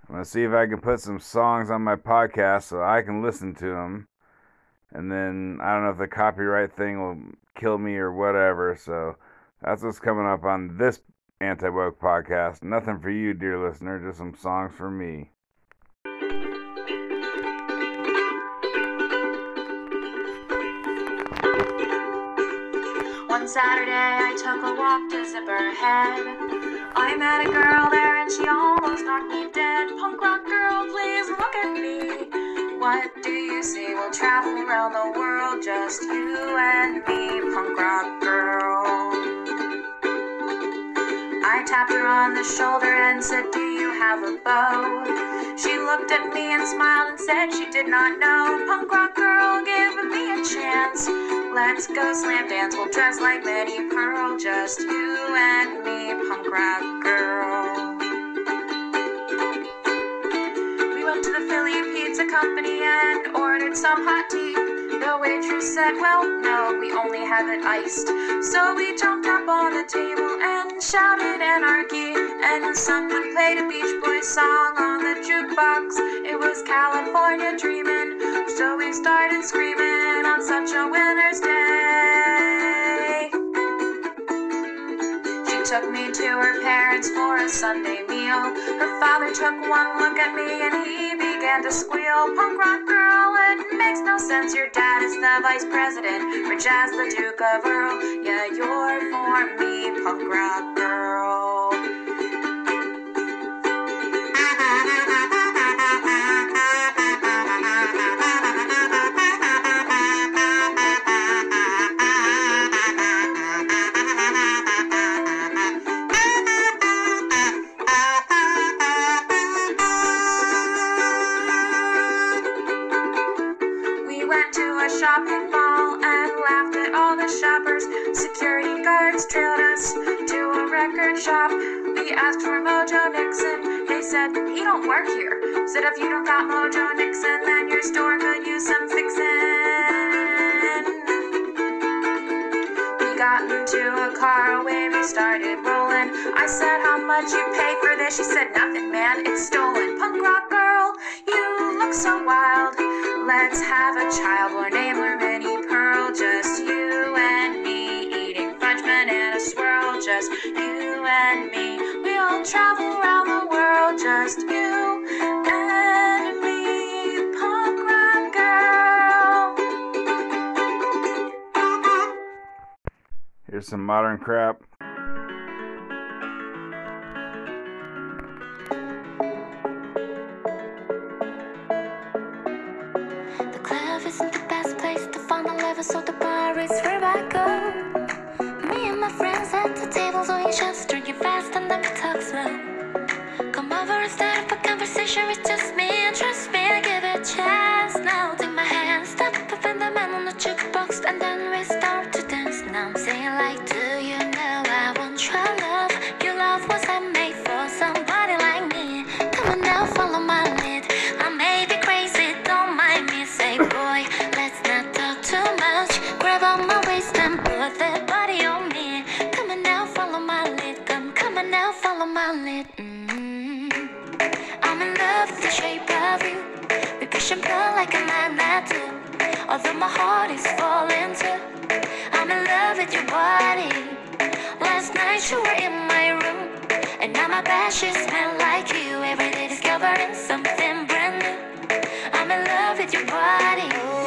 I'm going to see if I can put some songs on my podcast so I can listen to them. And then I don't know if the copyright thing will kill me or whatever. So that's what's coming up on this Anti-Woke podcast. Nothing for you, dear listener, just some songs for me. One Saturday I took a walk to Zipperhead. I met a girl there and she almost knocked me dead. Punk rock girl, please look at me. What do you see? We'll travel around the world, just you and me, punk rock girl. I tapped her on the shoulder and said, do you have a bow? She looked at me and smiled and said she did not know. Punk rock girl, give me a chance. Let's go slam dance, we'll dress like Minnie Pearl, just you and me, punk rock girl. We went to the Philly Pizza Company and ordered some hot tea. The waitress said, well, no, we only have it iced. So we jumped up on the table and shouted anarchy. And someone played a Beach Boys song on the jukebox. It was California Dreamin'. So we started screaming on such a winter's day. She took me to her parents for a Sunday meal. Her father took one look at me and he began to squeal. Punk rock girl, it makes no sense. Your dad is the vice president, rich as the Duke of Earl. Yeah, you're for me, punk rock girl. Shopping mall and laughed at all the shoppers. Security guards trailed us to a record shop. We asked for Mojo Nixon. They said, he don't work here. Said if you don't got Mojo Nixon, then your store could use some fixin'. We got into a car away, we started rolling. I said, how much you pay for this? She said, nothing, man, it's stolen. Punk rock girl, you look so wild. Let's have a child, we'll name her Minnie Pearl. Just you and me, eating French banana swirl. Just you and me, we'll travel around the world. Just you and me, punk rock girl. Here's some modern crap. So the bar is where I go. Me and my friends at the tables, we just drinking fast and then we talk slow. Come over and start up a conversation with just me, and trust me, I give it a chance. Now take my hand, step up in the man on the jukebox, and then we start to dance. Now I'm saying like, do you know I won't try love? Your love was handmade for somebody like me. Come on now, follow my lead. I may be crazy, don't mind me. Say boy, let's not talk too much. Grab on my waist and put that body on me. Come on now, follow my lead. Come on now, follow my lead. I'm in love with the shape of you. We push and pull like a magnet do. Although my heart is falling too. I'm in love with your body. Last night you were in my room, and now my bed sheets smell like you. Every day discovering something brand new. I'm in love with your body. Oh,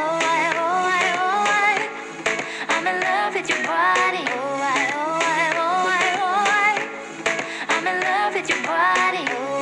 I'm in love with your body. Oh, I'm in love with your body. Oh,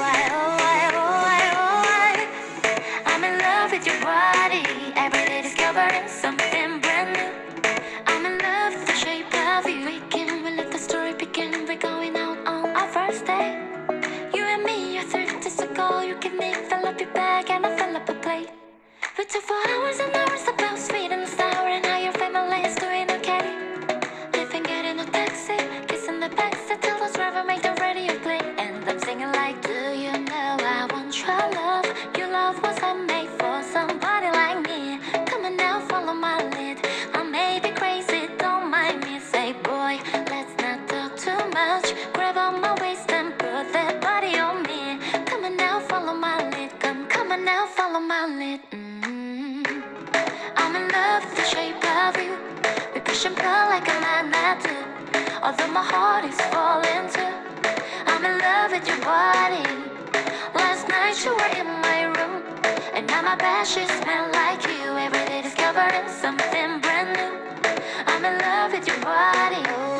I'm in love with your body. Every day discovering something brand new. I'm in love with the shape of you. We let the story begin. We're going out on our first day. You and me are 30 days ago. You give me, fill up your bag, and I fill up a plate. We took 4 hours and hours about sweet and sour, and how your family is doing okay. Living, getting a taxi, kissing the backseat till the driver make the radio play. And I'm singing like, do you know I won't try love? Your love was handmade for somebody like me. Come on now, follow my lead. I may be crazy, don't mind me. Say boy, let's not talk too much. Grab on my waist and put that body on me. Come on now, follow although my heart is falling too. I'm in love with your body. Last night you were in my room, and now my bed sheets smell like you. Every day discovering something brand new. I'm in love with your body. Oh,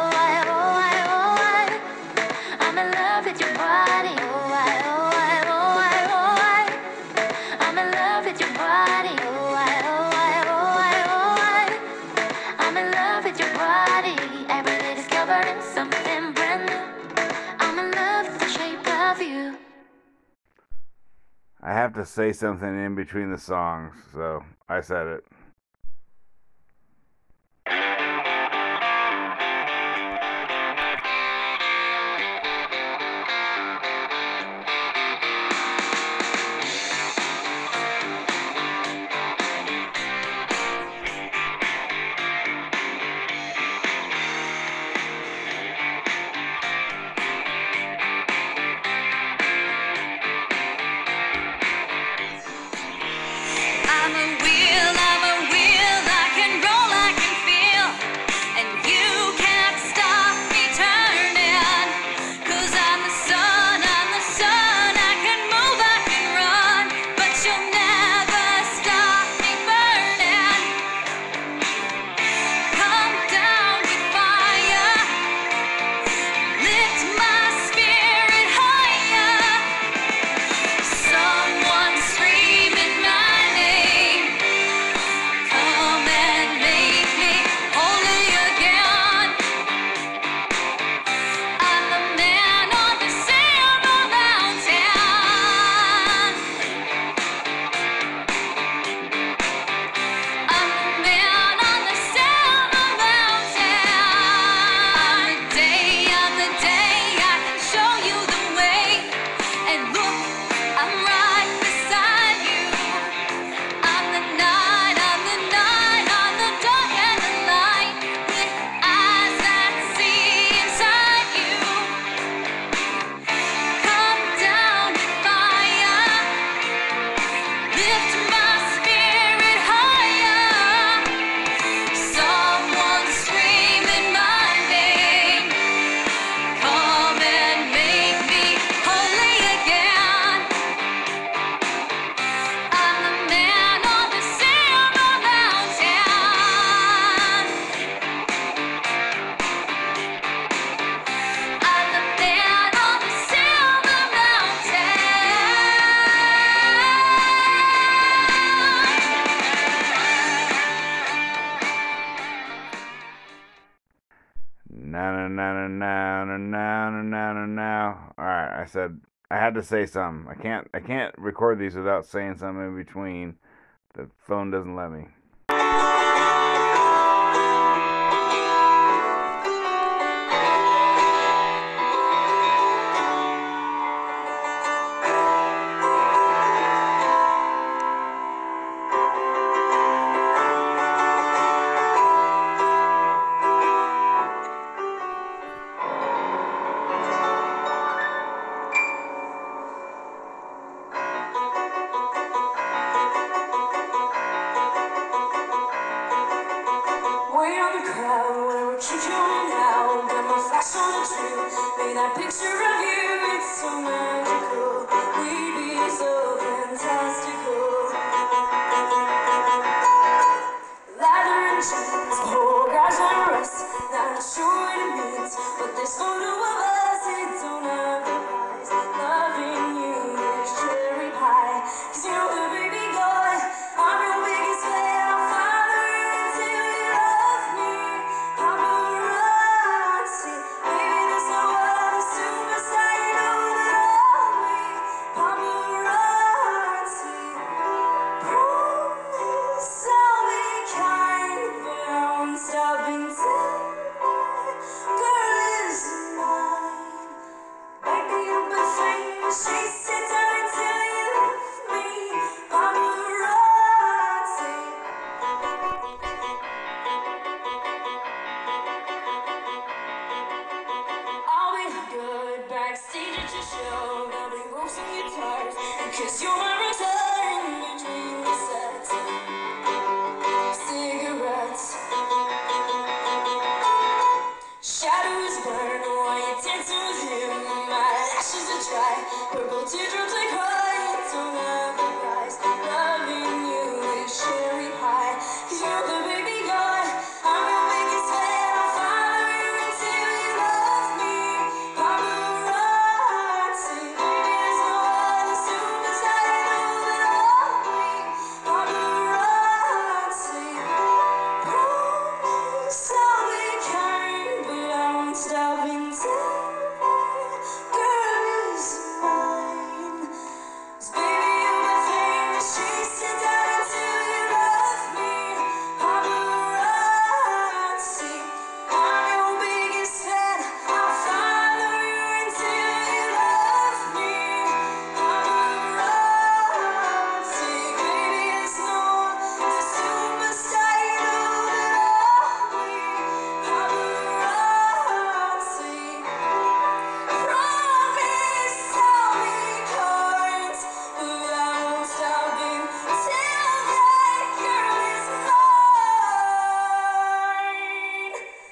I'm in love with your body. Oh, I'm in love with your body. Oh, I'm in love with your body. Every day discovering something brand new. I'm in love with the shape of you. I have to say something in between the songs, so I said it. I'm a wheel, I can roll, I can feel, and you can't stop me turning. 'Cause I'm the sun, I can move, I can run, but you'll never stop me burning. Come down with fire, lift my spirit higher. Someone screaming my name. Come and make me holy again. I'm the man on the silver mountain. I'm the man on the silver mountain. I'm the day, I can show you the way. And look, I'm right beside you. I'm the night, I'm the dark and the light, with eyes that see inside you. Come down with fire, lift my spirit higher. Someone screaming my name. Come and make me holy again. I'm the man on the silver mountain. I'm the man on the silver mountain. Now. All right, I said I had to say something. I can't record these without saying something in between. The phone doesn't let me. Way on the crowd where we keep going out. Got my flash on the tree. Made that picture of you, it's so magical. We'd be so fantastical. Leather and jeans, poor guys on rust. Not sure what it means, but this photo of us, it don't have the eyes. Loving you is cherry pie. 'Cause you're the baby boy, I'm your biggest fan. I'll follow you until you love me. Paparazzi, baby, there's no other superstar you know that love me. Paparazzi, promise I'll be kind, but I won't stop until my girl is mine. Baby, you'll be famous, chase it down until you love me. Paparazzi. I'll be good backstage at your show. There'll be ropes and guitars, because you're my return between the sets. Cigarettes, shadows. try. Purple teardrops I cry, don't have a price. Loving you is cherry high. 'Cause you're the baby God, I'm your biggest fan. I'll follow you until you love me. Paparazzi, there's no other superstar that will love me. Paparazzi, promise I'll be kind, but I won't stop until that girl is mine. 'Cause baby, you're my famous, chase you down until you love me. Paparazzi, I'm your biggest fan. I'll follow you until you love me. Paparazzi, baby, there's no other superstar you will love me. Paparazzi, promise I'll be kind, but I won't stop until that girl is mine.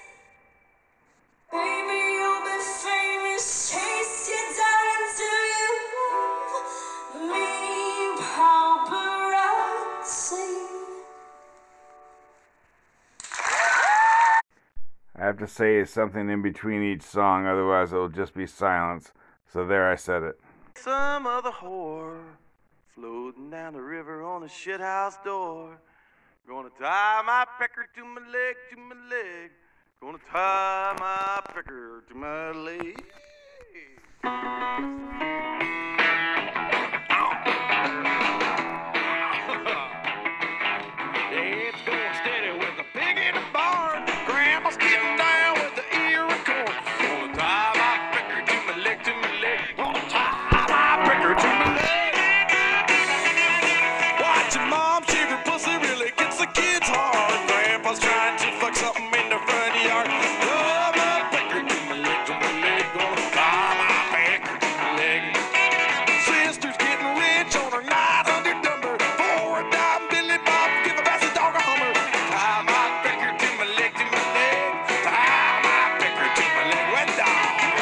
Baby, you'll be famous, chase you down until you love me. Paparazzi. I have to say something in between each song, otherwise it'll just be silence. So there, I said it. Some other whore floating down the river on a shithouse door. Gonna tie my pecker to my leg, to my leg. Gonna tie my pecker to my leg. It's going steady with the pig in the barn. Grandma's getting down with the ear of corn. Gonna tie my pecker to my leg, to my leg. Gonna tie my pecker to my leg. Watching mom shave her pussy really gets the kids hard. Grandpa's trying to fuck something in the front yard. Tie my pecker to my leg, to my leg. Gonna tie my pecker to my leg. Sister's getting rich on her night under dumber. For a dime, Billy Bob, give a bastard dog a hummer. Tie my pecker to my leg, to my leg. Tie my pecker to my leg, wet dog.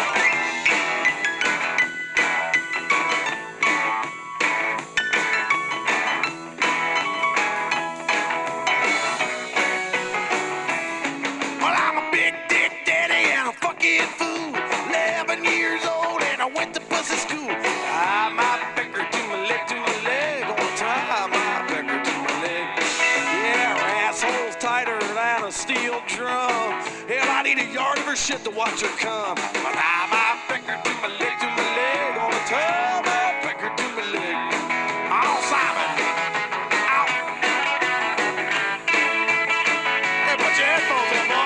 Well, I'm a big dick daddy and a fucking fool. 11 years old and I went to pussy school. Tie my pecker to my leg, to my leg. Gonna tie my pecker to my leg. Yeah, her asshole's tighter than a steel drum. Hell, I need a yard of her shit to watch her come. But tie my pecker to my leg, to my leg. Gonna tie my pecker to my leg. Oh, Simon. Ow. Hey, put your headphones in, boy.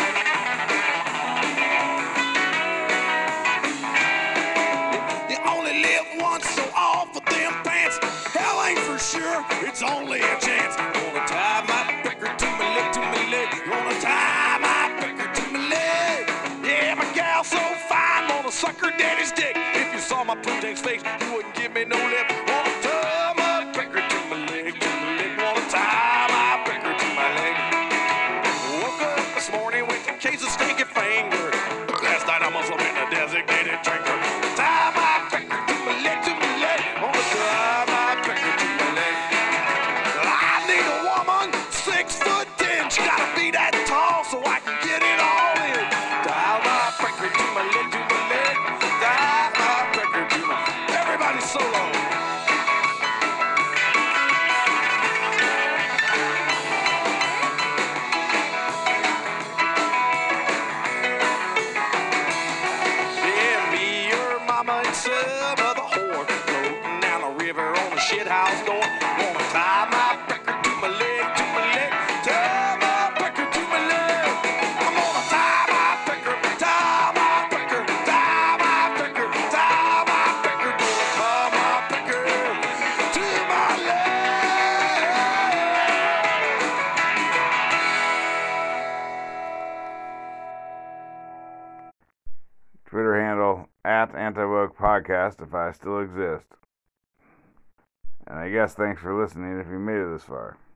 You only live once, so off with them pants. Hell ain't for sure, it's only a chance. Gonna tie my pecker to my leg, to my leg. Gonna tie my pecker to my leg. Yeah, my gal's so fine, gonna suck her daddy's dick. If you saw my poontang's face, you wouldn't give me no lip. Gonna tie my pecker to my leg, to my leg. Gonna tie my pecker to my leg. Woke up this morning with a case of stinky finger. Last night I must have been a designated drinker. Tie my pecker to my leg, to my leg. Gonna tie my pecker to my leg. I need a woman 6'10". She gotta be that tall so I can get it all in. Tie my pecker to my leg, to my leg. Tie my pecker to my. Everybody solo. Yeah, me, your mama, and some other whore floating down the river on a shithouse door. Gonna tie my pecker to my leg, to my leg. Tie my pecker to my leg. I'm gonna tie my pecker, tie my pecker, tie my pecker, tie my pecker. Gonna tie my pecker to my leg. Twitter handle @AntiWoke Podcast if I still exist. And I guess thanks for listening if you made it this far.